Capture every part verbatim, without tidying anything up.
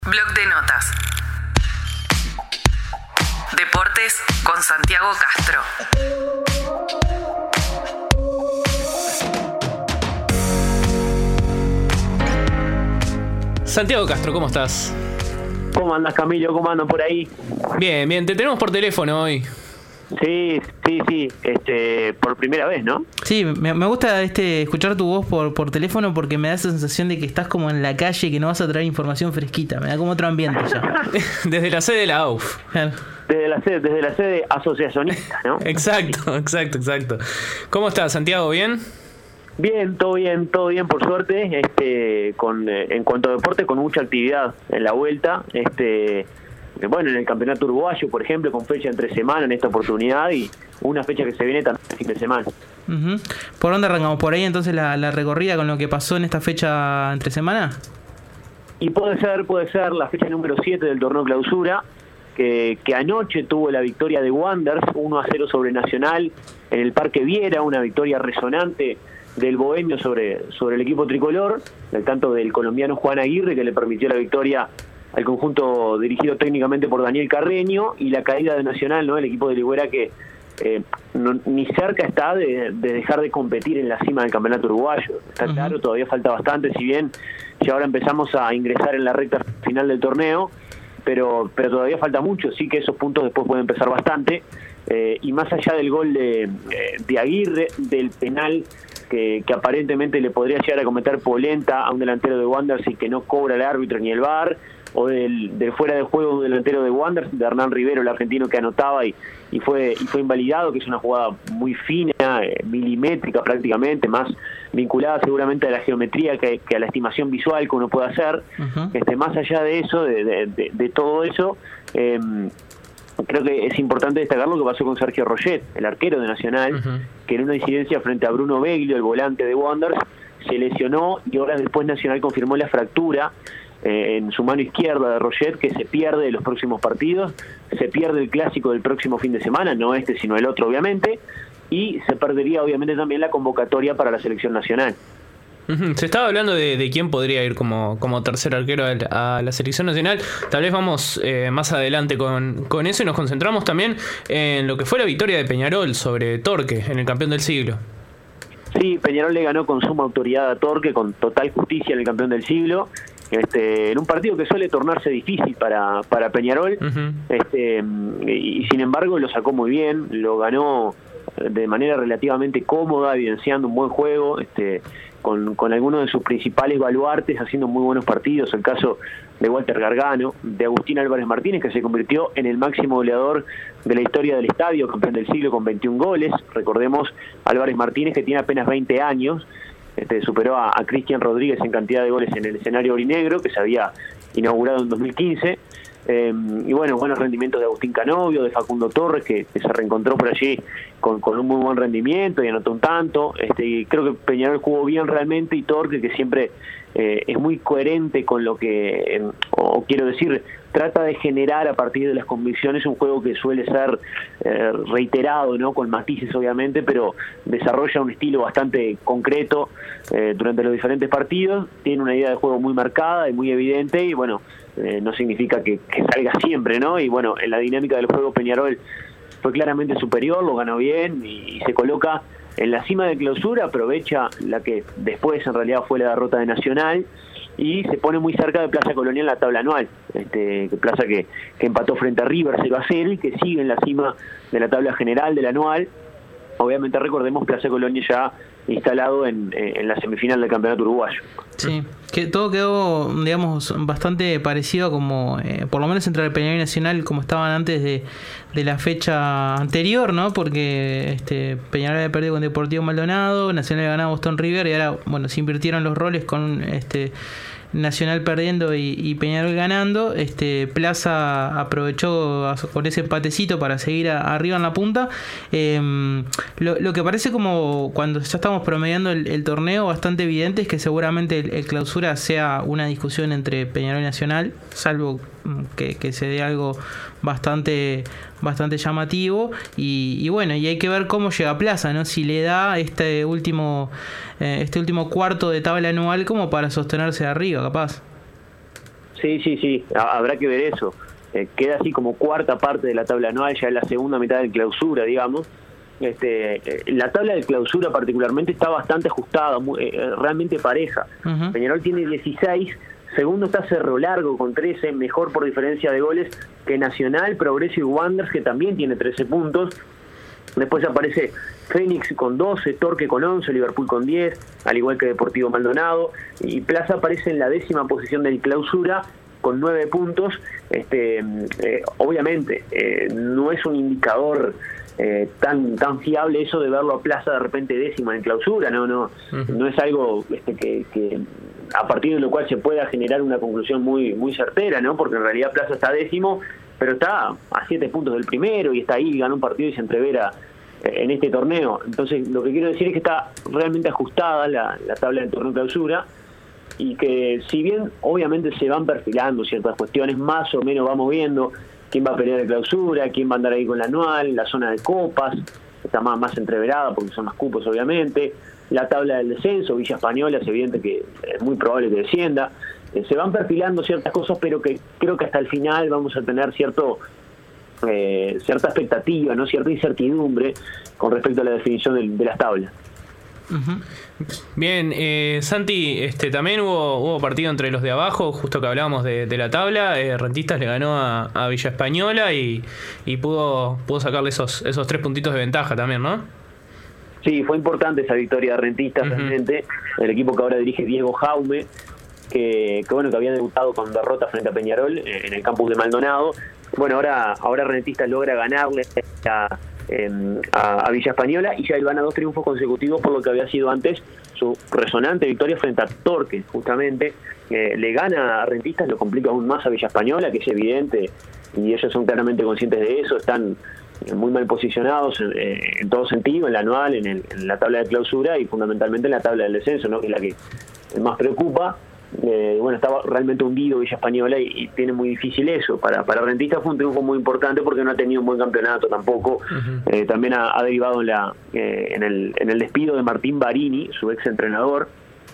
Blog de notas. Deportes con Santiago Castro. Santiago Castro, ¿cómo estás? ¿Cómo andas, Camilo? ¿Cómo andan por ahí? Bien, bien, te tenemos por teléfono hoy. Sí, sí, sí, este, por primera vez, ¿no? Sí, me, me gusta este escuchar tu voz por, por teléfono porque me da esa sensación de que estás como en la calle y que no vas a traer información fresquita. Me da como otro ambiente ya. Desde la sede de la A U F. Claro. Desde la sede, desde la sede asociacionista, ¿no? Exacto, exacto, exacto. ¿Cómo estás, Santiago? ¿Bien? Bien, todo bien, todo bien, por suerte. Este, con eh, en cuanto a deporte, con mucha actividad en la vuelta. Este, bueno, en el campeonato uruguayo, por ejemplo, con fecha entre semana en esta oportunidad y una fecha que se viene también el fin de semana. Uh-huh. ¿Por dónde arrancamos? ¿Por ahí entonces la, la recorrida con lo que pasó en esta fecha entre semana? Y puede ser, puede ser la fecha número siete del torneo clausura, que, que anoche tuvo la victoria de Wanderers uno a cero sobre Nacional en el Parque Viera, una victoria resonante del bohemio sobre, sobre el equipo tricolor, del tanto del colombiano Juan Aguirre, que le permitió la victoria al conjunto dirigido técnicamente por Daniel Carreño, y la caída de Nacional, ¿no? El equipo de Ligüera que eh, no, ni cerca está de, de dejar de competir en la cima del campeonato uruguayo. Está uh-huh. claro, todavía falta bastante, si bien ya ahora empezamos a ingresar en la recta final del torneo, pero pero todavía falta mucho, sí que esos puntos después pueden pesar bastante, eh, y más allá del gol de, de Aguirre, del penal que, que aparentemente le podría llegar a cometer Polenta a un delantero de Wanderers y que no cobra el árbitro ni el V A R, o del, del fuera de juego de un delantero de Wanderers, de Hernán Rivero, el argentino que anotaba y, y fue y fue invalidado, que es una jugada muy fina, eh, milimétrica prácticamente, más vinculada seguramente a la geometría que, que a la estimación visual que uno puede hacer. Uh-huh. este Más allá de eso, de, de, de, de todo eso, eh, creo que es importante destacar lo que pasó con Sergio Roget, el arquero de Nacional, uh-huh. que en una incidencia frente a Bruno Beglio, el volante de Wanderers, se lesionó y horas después Nacional confirmó la fractura eh, en su mano izquierda de Roget, que se pierde de los próximos partidos, se pierde el clásico del próximo fin de semana, no este sino el otro obviamente, y se perdería obviamente también la convocatoria para la selección nacional. Uh-huh. Se estaba hablando de, de quién podría ir como, como tercer arquero a, a la selección nacional. Tal vez vamos eh, más adelante con, con eso y nos concentramos también en lo que fue la victoria de Peñarol sobre Torque en el campeón del siglo. Sí, Peñarol le ganó con suma autoridad a Torque, con total justicia en el campeón del siglo, este, en un partido que suele tornarse difícil para, para Peñarol, uh-huh. este, y, y sin embargo lo sacó muy bien, lo ganó de manera relativamente cómoda, evidenciando un buen juego, este, con, con algunos de sus principales baluartes haciendo muy buenos partidos, el caso de Walter Gargano, de Agustín Álvarez Martínez, que se convirtió en el máximo goleador de la historia del estadio, campeón del siglo con veintiún goles. Recordemos, Álvarez Martínez, que tiene apenas veinte años, este, superó a, a Cristian Rodríguez en cantidad de goles en el escenario aurinegro, que se había inaugurado en dos mil quince. Eh, y bueno, buenos rendimientos de Agustín Canovio, de Facundo Torres, que, que se reencontró por allí con, con un muy buen rendimiento y anotó un tanto. Este, y creo que Peñarol jugó bien realmente, y Torque, que siempre eh, es muy coherente con lo que, eh, o quiero decir, trata de generar a partir de las convicciones un juego que suele ser eh, reiterado, ¿no? Con matices obviamente, pero desarrolla un estilo bastante concreto eh, durante los diferentes partidos, tiene una idea de juego muy marcada y muy evidente, y bueno, eh, no significa que, que salga siempre, ¿no? Y bueno, en la dinámica del juego Peñarol fue claramente superior, lo ganó bien y, y se coloca en la cima de clausura, aprovecha la que después en realidad fue la derrota de Nacional, y se pone muy cerca de Plaza Colonia en la tabla anual, este, Plaza que, que empató frente a River cero a cero y que sigue en la cima de la tabla general del anual. Obviamente recordemos Plaza Colonia ya instalado en, en la semifinal del campeonato uruguayo. Sí, que todo quedó, digamos, bastante parecido a como, eh, por lo menos entre el Peñarol y Nacional, como estaban antes de, de la fecha anterior, ¿no? Porque este Peñarol había perdido con Deportivo Maldonado, Nacional había ganado a Boston River, y ahora, bueno, se invirtieron los roles con este Nacional perdiendo y, y Peñarol ganando. Este Plaza aprovechó con ese empatecito para seguir a, arriba en la punta. Eh, lo, lo que parece como cuando ya estamos promediando el, el torneo bastante evidente es que seguramente el, el clausura sea una discusión entre Peñarol y Nacional, salvo que, que se dé algo bastante bastante llamativo, y, y bueno, y hay que ver cómo llega Plaza, ¿no? Si le da este último eh, este último cuarto de tabla anual como para sostenerse de arriba, capaz. Sí, sí, sí, habrá que ver eso. Eh, queda así como cuarta parte de la tabla anual, ya en la segunda mitad de clausura, digamos. Este, eh, la tabla de clausura particularmente está bastante ajustada, muy, eh, realmente pareja. Uh-huh. Peñarol tiene dieciséis, segundo está Cerro Largo con trece, mejor por diferencia de goles que Nacional, Progreso y Wanderers, que también tiene trece puntos. Después aparece Fénix con doce, Torque con once, Liverpool con diez, al igual que Deportivo Maldonado, y Plaza aparece en la décima posición del clausura con nueve puntos. Este, eh, obviamente eh, no es un indicador eh, tan tan fiable eso de verlo a Plaza de repente décima en clausura, no no uh-huh. no es algo este, que, que a partir de lo cual se pueda generar una conclusión muy muy certera, ¿no? Porque en realidad Plaza está décimo, pero está a siete puntos del primero y está ahí, ganó un partido y se entrevera eh, en este torneo. Entonces lo que quiero decir es que está realmente ajustada la, la tabla del torneo clausura, y que si bien obviamente se van perfilando ciertas cuestiones, más o menos vamos viendo quién va a pelear en clausura, quién va a andar ahí con la anual, la zona de copas está más, más entreverada porque son más cupos obviamente, la tabla del descenso, Villa Española es evidente que es muy probable que descienda. Se van perfilando ciertas cosas, pero que creo que hasta el final vamos a tener cierto eh, cierta expectativa, no cierta incertidumbre con respecto a la definición de, de las tablas. Uh-huh. Bien, eh, Santi, este también hubo hubo partido entre los de abajo, justo que hablábamos de, de la tabla. eh, Rentistas le ganó a, a Villa Española y, y pudo pudo sacarle esos esos tres puntitos de ventaja también, ¿no? Sí, fue importante esa victoria de Rentistas, uh-huh. realmente. El equipo que ahora dirige Diego Jaume, Que, que bueno que había debutado con derrota frente a Peñarol eh, en el campus de Maldonado. Bueno, ahora ahora Rentistas logra ganarle a, eh, a, a Villa Española y ya él gana dos triunfos consecutivos por lo que había sido antes su resonante victoria frente a Torque, justamente. Eh, le gana a Rentistas, lo complica aún más a Villa Española, que es evidente, y ellos son claramente conscientes de eso, están muy mal posicionados en, en todo sentido, en la anual, en, el, en la tabla de clausura y fundamentalmente en la tabla del descenso, ¿no? Que es la que más preocupa. Eh, bueno, estaba realmente hundido Villa Española y, y tiene muy difícil eso. Para para Rentistas fue un triunfo muy importante porque no ha tenido un buen campeonato tampoco. Uh-huh. Eh, también ha, ha derivado en la eh, en el en el despido de Martín Barini, su ex entrenador.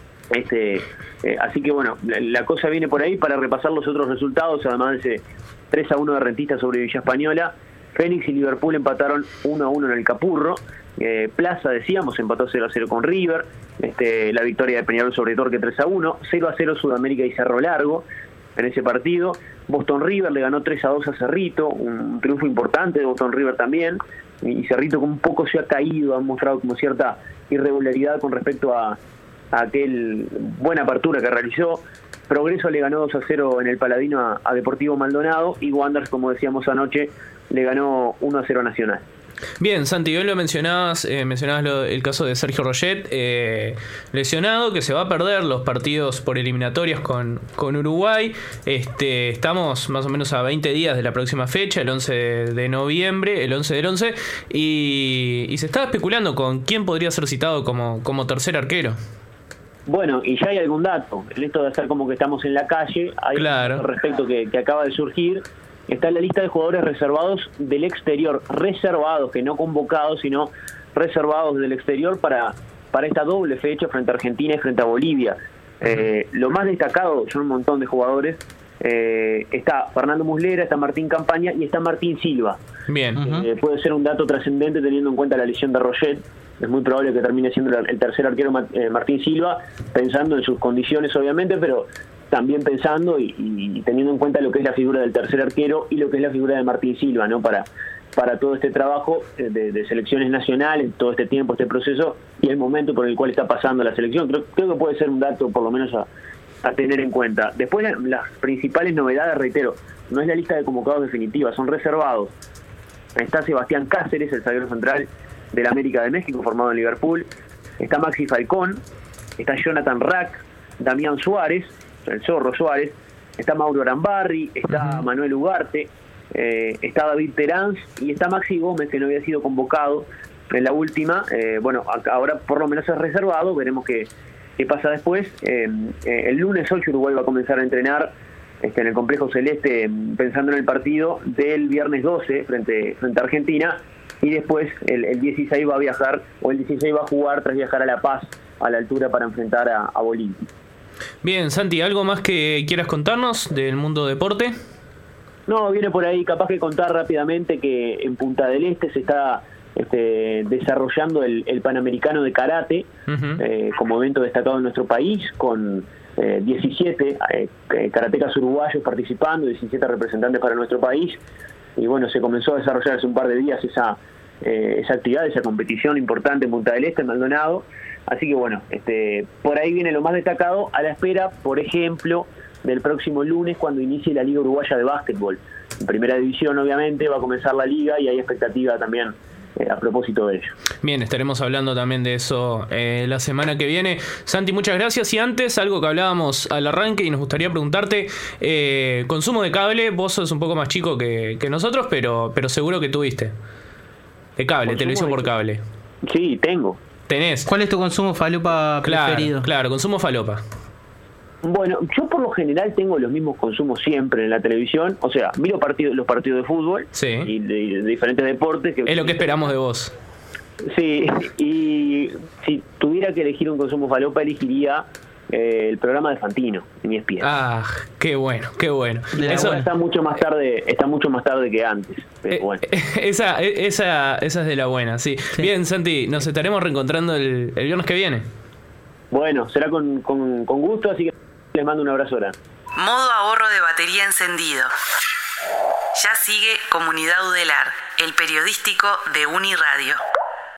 Este, eh, así que bueno, la, la cosa viene por ahí. Para repasar los otros resultados, además de ese tres a uno de Rentistas sobre Villa Española, Fénix y Liverpool empataron uno a uno en el Capurro. Eh, Plaza, decíamos, empató cero a cero con River. Este, la victoria de Peñarol sobre Torque tres a uno. cero a cero Sudamérica y Cerro Largo en ese partido. Boston River le ganó tres a dos a Cerrito, un triunfo importante de Boston River también. Y Cerrito con un poco se ha caído, ha mostrado como cierta irregularidad con respecto a, a aquel buena apertura que realizó. Progreso le ganó dos a cero en el Paladino a, a Deportivo Maldonado, y Wanderers, como decíamos anoche, le ganó uno a cero a Nacional. Bien, Santi, hoy lo mencionabas, eh, mencionabas lo, el caso de Sergio Roget, eh, lesionado, que se va a perder los partidos por eliminatorias con, con Uruguay. Este, estamos más o menos a veinte días de la próxima fecha, el once de noviembre, el once del once, y, y se estaba especulando con quién podría ser citado como, como tercer arquero. Bueno, y ya hay algún dato, el esto de hacer como que estamos en la calle, hay claro. un respecto que, que acaba de surgir. Está en la lista de jugadores reservados del exterior, reservados, que no convocados, sino reservados del exterior para, para esta doble fecha frente a Argentina y frente a Bolivia. Eh, lo más destacado son un montón de jugadores. Eh, está Fernando Muslera, está Martín Campaña y está Martín Silva. Bien. Eh, uh-huh. Puede ser un dato trascendente teniendo en cuenta la lesión de Roget. Es muy probable que termine siendo el tercer arquero eh, Martín Silva, pensando en sus condiciones obviamente, pero también pensando y, y teniendo en cuenta lo que es la figura del tercer arquero y lo que es la figura de Martín Silva, ¿no? Para, para todo este trabajo de, de selecciones nacionales, todo este tiempo, este proceso y el momento por el cual está pasando la selección. Creo, creo que puede ser un dato por lo menos a, a tener en cuenta. Después las principales novedades, reitero, no es la lista de convocados definitiva, son reservados. Está Sebastián Cáceres, el zaguero central del América de México, formado en Liverpool. Está Maxi Falcón, está Jonathan Rack, Damián Suárez, el Zorro Suárez, está Mauro Arambarri, está uh-huh. Manuel Ugarte, eh, está David Terán y está Maxi Gómez, que no había sido convocado en la última. Eh, bueno, ahora por lo menos es reservado, veremos qué, qué pasa después. Eh, eh, el lunes ocho Uruguay va a comenzar a entrenar este, en el Complejo Celeste, pensando en el partido del viernes doce frente, frente a Argentina, y después el, el dieciséis va a viajar, o el dieciséis va a jugar tras viajar a La Paz, a la altura, para enfrentar a, a Bolivia. Bien, Santi, ¿algo más que quieras contarnos del mundo deporte? No, viene por ahí, capaz que contar rápidamente que en Punta del Este se está este, desarrollando el, el Panamericano de Karate, uh-huh. eh, como evento destacado en nuestro país, con eh, diecisiete eh, karatecas uruguayos participando, diecisiete representantes para nuestro país, y bueno, se comenzó a desarrollar hace un par de días esa, eh, esa actividad, esa competición importante en Punta del Este, en Maldonado. Así que bueno, este, por ahí viene lo más destacado, a la espera, por ejemplo, del próximo lunes cuando inicie la Liga Uruguaya de Básquetbol. En primera división, obviamente, va a comenzar la liga y hay expectativa también eh, a propósito de ello. Bien, estaremos hablando también de eso eh, la semana que viene. Santi, muchas gracias. Y antes, algo que hablábamos al arranque y nos gustaría preguntarte, eh, consumo de cable, vos sos un poco más chico que, que nosotros, pero, pero seguro que tuviste. De cable, consumo televisión por cable. Sí, tengo. ¿Tenés? ¿Cuál es tu consumo falopa claro, preferido? Claro, consumo falopa. Bueno, yo por lo general tengo los mismos consumos siempre en la televisión. O sea, miro partidos, los partidos de fútbol sí. y de, de diferentes deportes. Que, es lo que esperamos de vos. Sí, y si tuviera que elegir un consumo falopa, elegiría eh, el programa de Fantino en E S P N. Ah, qué bueno, qué bueno. Eso está mucho más tarde, está mucho más tarde que antes. Pero bueno. Esa, esa, esa es de la buena, sí. sí. Bien, Santi, nos estaremos reencontrando el, el viernes que viene. Bueno, será con, con, con gusto, así que les mando un abrazo grande. Modo ahorro de batería encendido. Ya sigue Comunidad Udelar, el periodístico de Uniradio.